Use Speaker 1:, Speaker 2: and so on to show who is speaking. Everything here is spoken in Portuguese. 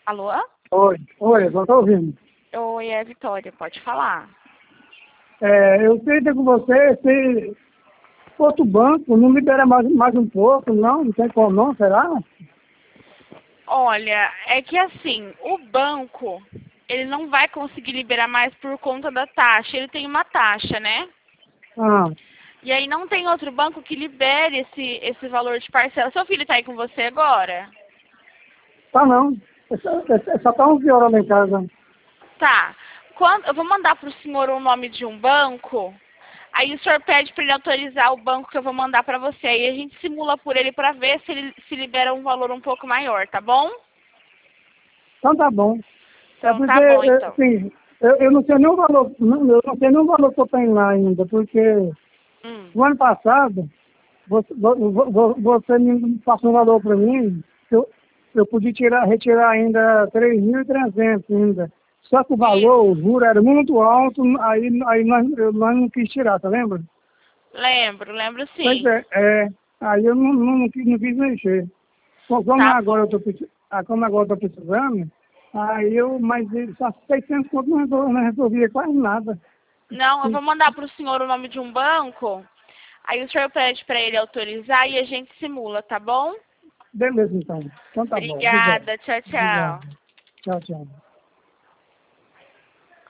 Speaker 1: Alô?
Speaker 2: Oi, eu tô ouvindo.
Speaker 1: Oi, é a Vitória, pode falar.
Speaker 2: Eu queria com você se outro banco não libera mais um pouco, não tem como não, será?
Speaker 1: Olha, é que assim, o banco, ele não vai conseguir liberar mais por conta da taxa. Ele tem uma taxa, né?
Speaker 2: Ah,
Speaker 1: E aí não tem outro banco que libere esse valor de parcela. Seu filho tá aí com você agora?
Speaker 2: tá não. Só tá um violão lá em casa.
Speaker 1: Tá. Eu vou mandar pro senhor o nome de um banco. Aí o senhor pede para ele autorizar o banco que eu vou mandar para você. Aí a gente simula por ele para ver se ele se libera um valor um pouco maior, tá bom?
Speaker 2: Então tá bom.
Speaker 1: Então
Speaker 2: Porque,
Speaker 1: tá bom, então.
Speaker 2: assim, eu não sei nem o valor, eu não sei nem o valor que eu tenho lá ainda, porque
Speaker 1: Hum.
Speaker 2: no ano passado, você me passou um valor para mim, que eu podia retirar ainda 3.300 ainda. Só que o valor, o
Speaker 1: Isso.
Speaker 2: juro era muito alto, aí nós não quis tirar, tá lembra?
Speaker 1: Lembro
Speaker 2: Pois
Speaker 1: sim.
Speaker 2: aí eu não quis mexer. Como
Speaker 1: Tá
Speaker 2: agora
Speaker 1: bom.
Speaker 2: como agora eu tô precisando, mas só 600 conto não resolvia quase nada.
Speaker 1: Não, eu vou mandar pro senhor o nome de um banco. Aí o senhor pede para ele autorizar e a gente simula, tá bom?
Speaker 2: Beleza, então. Então tá bom. Obrigado.
Speaker 1: Obrigada. Tchau,
Speaker 2: Obrigado.
Speaker 1: tchau.
Speaker 2: Tchau, tchau.